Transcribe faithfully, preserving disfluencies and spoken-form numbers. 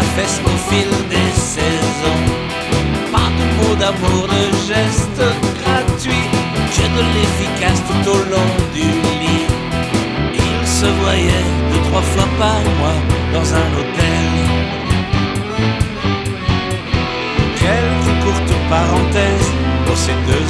fesses au fil des saisons. Pas de mots d'amour, de gestes gratuits, que de l'efficace tout au long du lit. Ils se voyaient deux, trois fois par mois dans un hôtel. Quelques courtes parenthèses pour ces deux